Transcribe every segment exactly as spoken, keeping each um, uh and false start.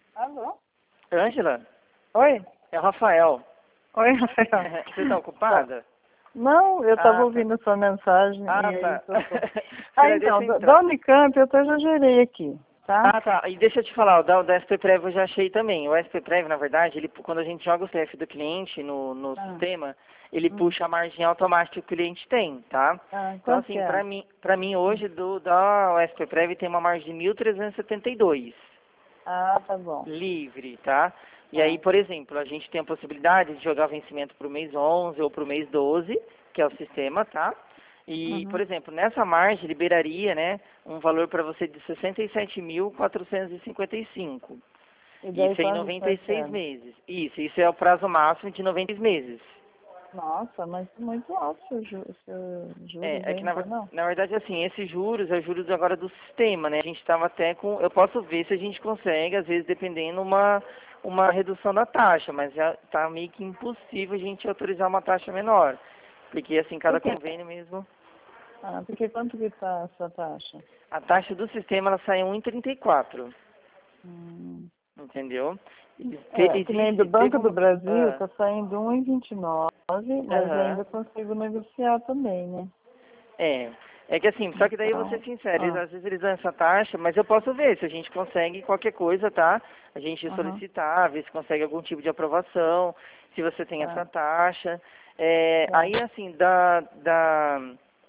Alô? Ângela? Oi? É o Rafael. Oi, Rafael. Você tá ocupada? Não, eu estava Ah, ouvindo a sua mensagem. Ah, e aí tá. tô... Ah, Peraí, então, deixa eu da entrar. da Unicamp eu até já gerei aqui, tá? Ah, tá. E deixa eu te falar, o da, o da S P Prev eu já achei também. O S P Prev, na verdade, ele, quando a gente joga o C F do cliente no, no Ah. sistema, ele Hum. puxa a margem automática que o cliente tem, tá? Ah, Então, quanto que assim, é? pra mim, pra mim hoje, do, da S P Prev tem uma margem de mil trezentos e setenta e dois. Ah, tá bom. Livre, tá? E Ah. aí, por exemplo, a gente tem a possibilidade de jogar vencimento para o mês onze ou para o mês doze, que é o sistema, tá? E, Uhum. por exemplo, nessa margem liberaria, né, um valor para você de sessenta e sete mil quatrocentos e cinquenta e cinco. E daí Isso em quanto noventa vai e seis ser? meses. Isso, isso é o prazo máximo de noventa e seis meses. Nossa, mas muito alto seu, ju seu juros É, é aí, que na, então ver- não? na verdade, assim, esses juros é juros agora do sistema, né? A gente estava até com, eu posso ver se a gente consegue, às vezes, dependendo, uma, uma redução da taxa, mas já está meio que impossível a gente autorizar uma taxa menor, porque, assim, cada Por quê? convênio mesmo, Ah, porque quanto que tá a sua taxa? a taxa do sistema, ela sai um vírgula trinta e quatro, Hum. entendeu? E te- É, que nem do existe, teve Banco do uma, Brasil ah, está saindo um e vinte e nove, mas aham. ainda consigo negociar também, né? É, é que assim, só que daí eu vou ser Então, sincero, eles, ah, às vezes eles dão essa taxa, mas eu posso ver se a gente consegue qualquer coisa, tá? A gente aham, solicitar, ver se consegue algum tipo de aprovação, se você tem essa tá, taxa. É, tá. aí assim, da, da,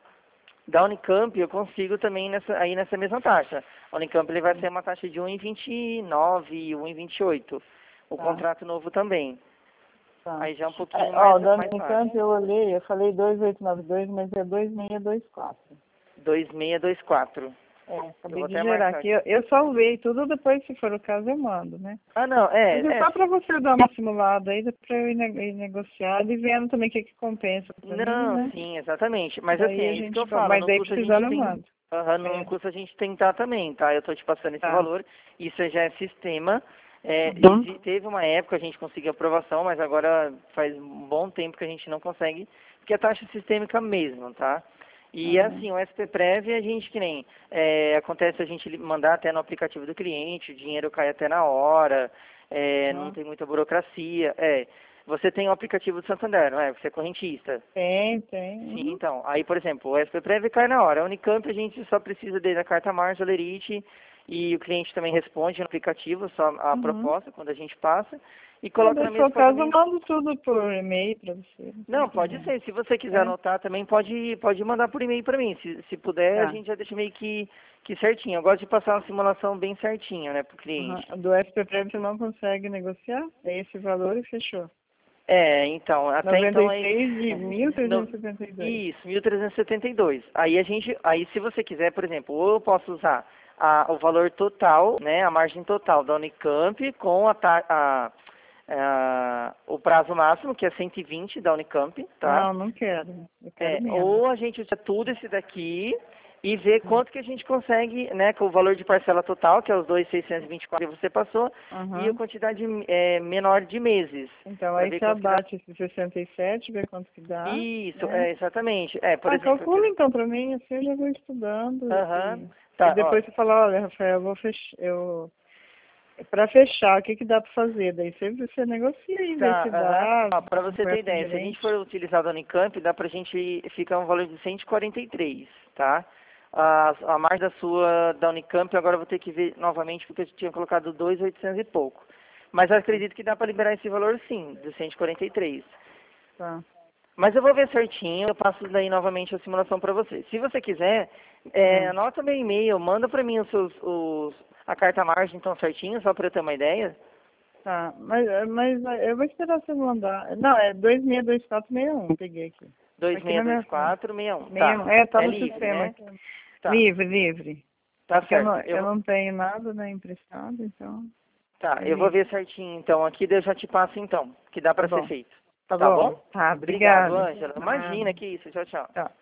da Unicamp eu consigo também nessa, aí nessa mesma taxa. A Unicamp ele vai ser uma taxa de um vírgula vinte e nove, um vírgula vinte e oito. O Tá, contrato novo também. tá. Aí já é um É, pouquinho ó, mais, o da mais baixo. Unicamp eu olhei, eu falei dois mil oitocentos e noventa e dois, mas é dois mil seiscentos e vinte e quatro. dois mil seiscentos e vinte e quatro. É, Eu acabei vou de até gerar marcar aqui. aqui. Eu, eu salvei tudo, depois, se for o caso, eu mando, né? Ah, não, Mas é é, é. só para você dar uma simulada aí, para eu ir, ne ir negociar e vendo também o que, que compensa para mim, Não, né? sim, exatamente. Mas assim, Daí é a isso que gente... eu co- falo, Mas não daí custa a gente precisando eu tem, mando. aham, não É, custa a gente tentar também, tá? Eu tô te passando esse tá. valor, isso já é sistema. É, Uhum. exi- teve uma época a gente conseguiu aprovação, mas agora faz um bom tempo que a gente não consegue, porque é taxa sistêmica mesmo, tá? E Uhum. assim, o S P Prev a gente que nem, é, acontece a gente li- mandar até no aplicativo do cliente, o dinheiro cai até na hora, é, não Uhum. tem muita burocracia, é. Você tem o aplicativo do Santander, não é? Você é correntista. Tem, tem. Sim, Uhum. então. Aí, por exemplo, o S P Prev cai na hora. A Unicamp a gente só precisa da carta Margem, Lerite, e o cliente também responde no aplicativo só a Uhum. proposta quando a gente passa e Ah, coloca daí, na se mesa for o de caso, eu pagamento. mando tudo por e-mail para você, não tem Não, pode problema. ser. Se você quiser É, anotar também, pode, pode mandar por e-mail para mim. Se, se puder, a tá. gente já deixa meio que, que certinho. Eu gosto de passar uma simulação bem certinha, né, pro cliente. Uhum. Do S P Prev você não consegue negociar? É esse valor e fechou. É, então, até noventa então e é seis de mil no- trezentos e setenta e dois. isso, mil trezentos e setenta e dois. Aí a gente, aí se você quiser, por exemplo, ou eu posso usar a, o valor total, né, a margem total da Unicamp com a, ta- a, a- o prazo máximo, que é cento e vinte da Unicamp, tá? Não, não quero. Eu quero É, menos. ou a gente usa tudo esse daqui e vê quanto que a gente consegue, né, com o valor de parcela total, que é os dois mil seiscentos e vinte e quatro que você passou, e a Uhum. quantidade é, menor de meses, Então, para aí ver você quanto que dá. abate esse sessenta e sete, vê quanto que dá, Isso, né? é, exatamente. É, por Ah, exemplo, calcula que- então pra mim, assim eu já vou estudando aham, e, e tá, ó, depois você fala, olha, Rafael, eu vou fechar, eu, para fechar, o que que dá pra fazer? Daí sempre você negocia e vê tá, se aham. dá, Ó, para você ter conversa com o ideia, se a gente for gerente. utilizar a Unicamp, dá pra gente ficar um valor de cento e quarenta e três, tá? A, a margem da sua, da Unicamp, agora eu vou ter que ver novamente, porque eu tinha colocado dois mil e oitocentos e pouco. Mas eu acredito que dá para liberar esse valor sim, de cento e quarenta e três. Tá. Mas eu vou ver certinho, eu passo daí novamente a simulação para você. Se você quiser, é, Hum. anota meu e-mail, manda para mim os seus, os, a carta margem então certinho, só para eu ter uma ideia. Tá, mas, mas eu vou esperar você mandar. Não, é dois seis dois quatro seis um, peguei aqui. Aqui na minha conta. dois seis dois quatro seis um, seis tá. um, é, tá É no livre, sistema né? aqui. Tá, Livre, livre. É tá porque eu não, certo. Eu, eu vou- não tenho nada, né, emprestado, então tá, é eu vou livre. ver certinho então aqui, daí eu já te passo então, que dá Tá para ser bom, feito. tá Tá bom. bom? Tá, Obrigado, obrigada. Ângela. Nada. Imagina que isso, tchau, tchau. Tá.